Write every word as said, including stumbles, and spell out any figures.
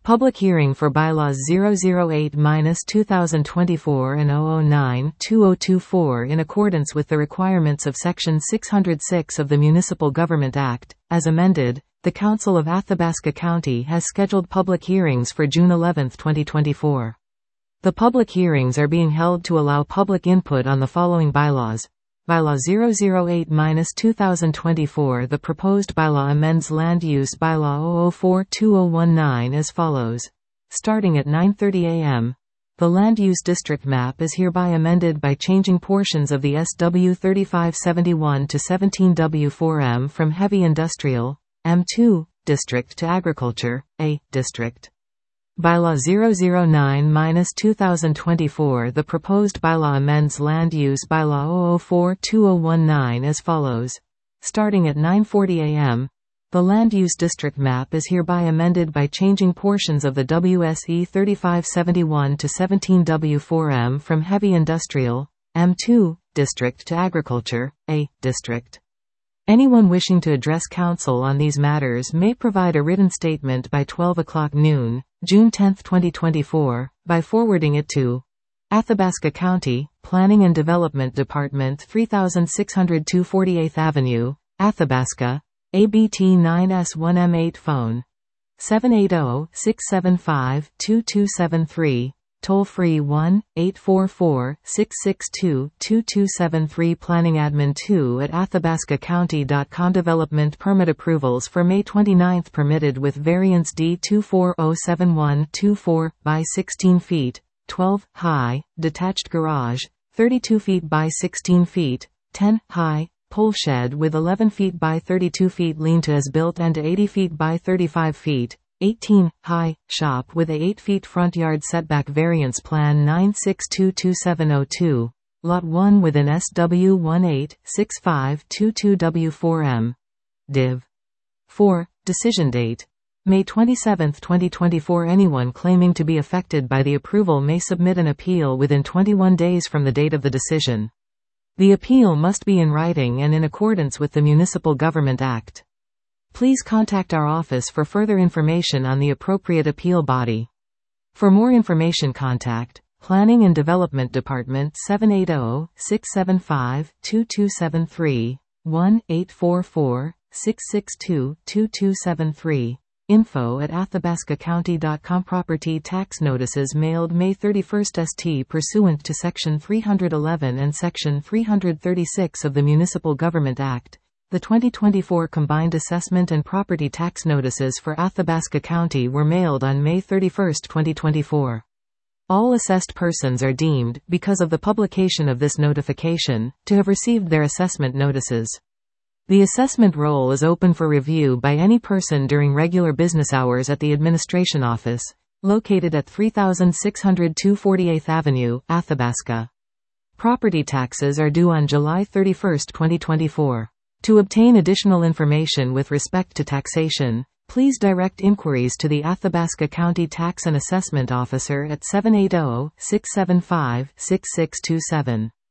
Public hearing for Bylaws zero zero eight dash two thousand twenty-four and zero zero nine dash two thousand twenty-four in accordance with the requirements of Section six hundred six of the Municipal Government Act, as amended. The Council of Athabasca County has scheduled public hearings for June eleventh twenty twenty-four. The public hearings are being held to allow public input on the following bylaws. Bylaw zero zero eight dash two thousand twenty-four. The proposed bylaw amends Land Use Bylaw zero zero four dash two thousand nineteen as follows. Starting at nine thirty a m, the Land Use District Map is hereby amended by changing portions of the S W thirty-five seventy-one to seventeen W four M from Heavy Industrial, M two, District to Agriculture, A, District. Bylaw zero zero nine dash two thousand twenty-four. The proposed bylaw amends Land Use Bylaw zero zero four dash two thousand nineteen as follows. Starting at nine forty a m, the Land Use District Map is hereby amended by changing portions of the W S E thirty-five seventy-one to seventeen W four M from Heavy Industrial, M two, District to Agriculture, A, District. Anyone wishing to address Council on these matters may provide a written statement by twelve o'clock noon, June tenth twenty twenty-four, by forwarding it to Athabasca County, Planning and Development Department three thousand six hundred two forty-eighth Avenue, Athabasca, A B T nine S one M eight phone. seven eight zero, six seven five, two two seven three. Toll-free one, eight four four, six six two, two two seven three. Planning Admin two at athabasca county dot com. Development permit approvals for May twenty-ninth permitted with variance D two four zero seven one two four, by sixteen feet, twelve, high, detached garage, thirty-two feet by sixteen feet, ten, high, pole shed with eleven feet by thirty-two feet lean-to as built and eighty feet by thirty-five feet, eighteen, high, shop with a eight feet front yard setback. Variance Plan nine six two two seven zero two, Lot one within S W one eight six five two two W four M. Div. four. Decision date. May twenty-seventh twenty twenty-four. Anyone claiming to be affected by the approval may submit an appeal within twenty-one days from the date of the decision. The appeal must be in writing and in accordance with the Municipal Government Act. Please contact our office for further information on the appropriate appeal body. For more information, contact Planning and Development Department seven eight zero, six seven five, two two seven three, one, eight four four, six six two, two two seven three. Info at athabasca county dot com. Property tax notices mailed May thirty-first S T pursuant to Section three hundred eleven and Section three hundred thirty-six of the Municipal Government Act. The twenty twenty-four Combined Assessment and Property Tax Notices for Athabasca County were mailed on May thirty-first twenty twenty-four. All assessed persons are deemed, because of the publication of this notification, to have received their assessment notices. The assessment roll is open for review by any person during regular business hours at the Administration Office, located at three thousand six hundred two forty-eighth Avenue, Athabasca. Property taxes are due on July thirty-first twenty twenty-four. To obtain additional information with respect to taxation, please direct inquiries to the Athabasca County Tax and Assessment Officer at seven eight zero, six seven five, six six two seven.